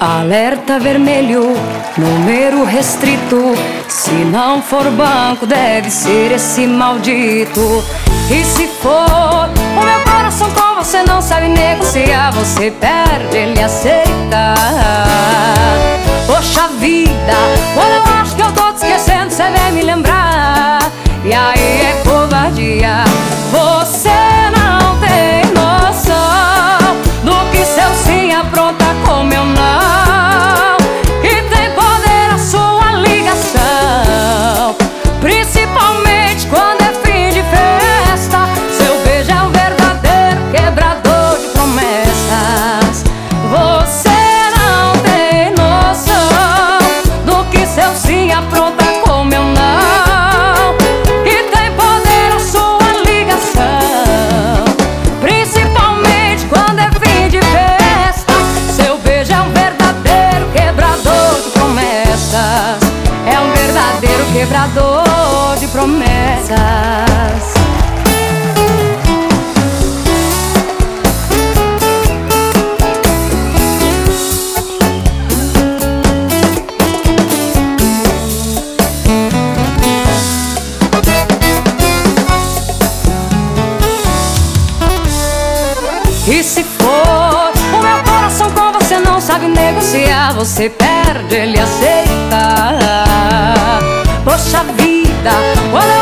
Alerta vermelho, número restrito. Se não for banco, deve ser esse maldito. E se for o meu coração com você, não sabe negociar, você perde, ele aceita. Poxa vida, quando eu acho que eu tô te esquecendo, você vem me lembrar. E aí é covardia. Você não tem noção do que seu sim apronta com meu não. E tem poder a sua ligação, principalmente quando é fim de festa. Seu beijo é um verdadeiro quebrador de promessas. Você não tem noção do que seu sim apronta com meu não. E tem poder a sua ligação, principalmente quando é fim de festa. Seu beijo é um verdadeiro quebrador de promessas. É um verdadeiro quebrador de promessas. E se for o meu coração com você, não sabe negociar, você perde, ele aceita. Poxa vida, quando